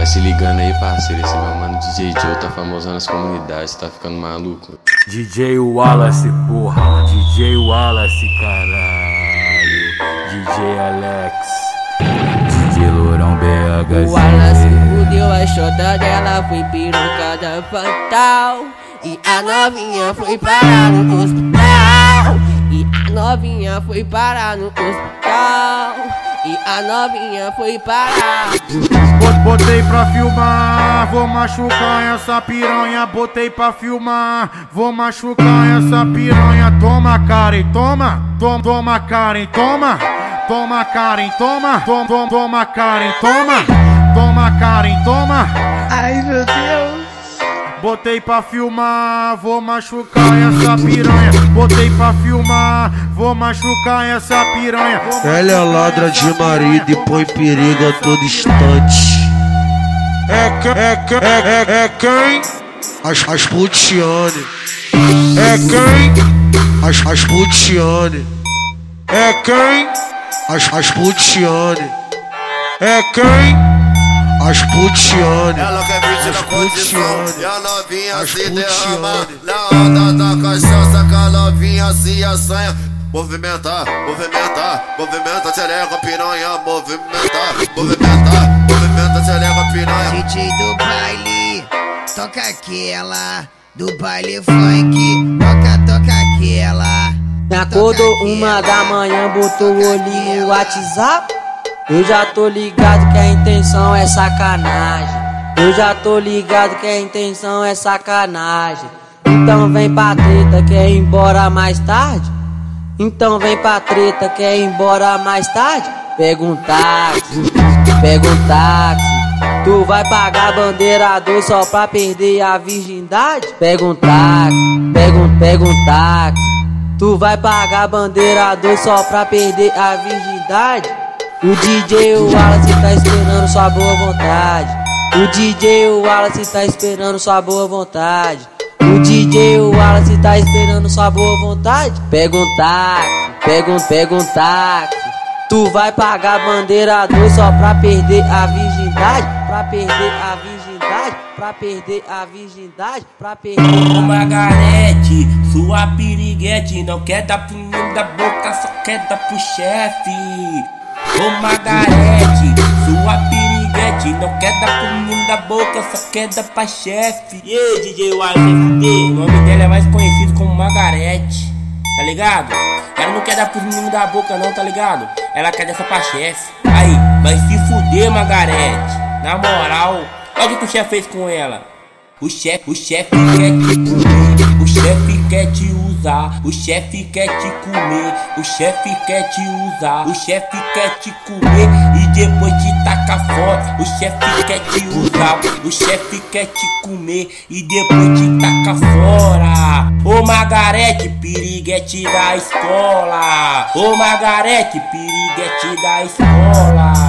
se ligando aí, parceiro, esse meu mano DJ Joe tá famosão nas comunidades, tá ficando maluco. DJ Wallace, porra, DJ Wallace, caralho, DJ Alex, DJ Lourão BH. O Wallace fudeu a chota dela, foi peruca da Fantal. E a novinha foi parar no hospital. E a novinha foi parar no hospital. E a novinha foi parar. Botei pra filmar, vou machucar essa piranha. Botei pra filmar, vou machucar essa piranha. Toma Karen, toma, toma Karen, toma. Toma Karen, toma, toma Karen, toma. Toma Karen, toma. Ai meu Deus. Botei pra filmar, vou machucar essa piranha. Botei pra filmar, vou machucar essa piranha. Ela é ladra de marido e põe perigo a todo instante. É quem? As putiane. É quem? As putiane. É quem? As putiane. É quem? As putiane. Ela quer vídeo na condição e a novinha se derrama. Na onda da cachaça que a novinha se assanha. Movimentar, movimentar, movimenta, xereca, piranha. Movimentar, movimentar, movimenta, xereca, piranha. DJ do baile, toca aquela. Do baile funk, toca aquela. Me acordou 1 da manhã, botou o olhinho no WhatsApp. Eu já tô ligado que a intenção é sacanagem. Eu já tô ligado que a intenção é sacanagem. Então vem pra treta, quer ir embora mais tarde? Então vem pra treta, quer ir embora mais tarde? Pega um táxi, pega um táxi. Tu vai pagar bandeirador só pra perder a virgindade? Pega um táxi, pega um táxi. Tu vai pagar bandeirador só pra perder a virgindade? O DJ Wallace tá esperando sua boa vontade. O DJ Wallace tá esperando sua boa vontade. O DJ Wallace tá esperando sua boa vontade. Pega um táxi, pega um táxi. Tu vai pagar bandeirador só pra perder a virgindade? Pra perder a virgindade? Pra perder a virgindade? Pra perder Ô Margarete, sua piriguete não quer dar pro menino da boca, só quer dar pro chefe. Ô Margarete, sua piriguete não quer dar pro menino da boca, só quer dar pra chefe. E aí, DJ Wallace FD, o nome dela é mais conhecido como Margarete, tá ligado? Ela não quer dar pro menino da boca não, tá ligado? Ela quer dar só pra chefe. Aí, vai se fuder, Margarete. Na moral, olha o que o chefe fez com ela. O chefe quer te comer, o chefe quer te usar, o chefe quer te comer, o chefe quer te usar, o chefe quer te comer e depois te tacar fora. O chefe quer te usar, o chefe quer te comer e depois te tacar fora. Ô Margarete, piriguete da escola. Ô Margarete, piriguete da escola.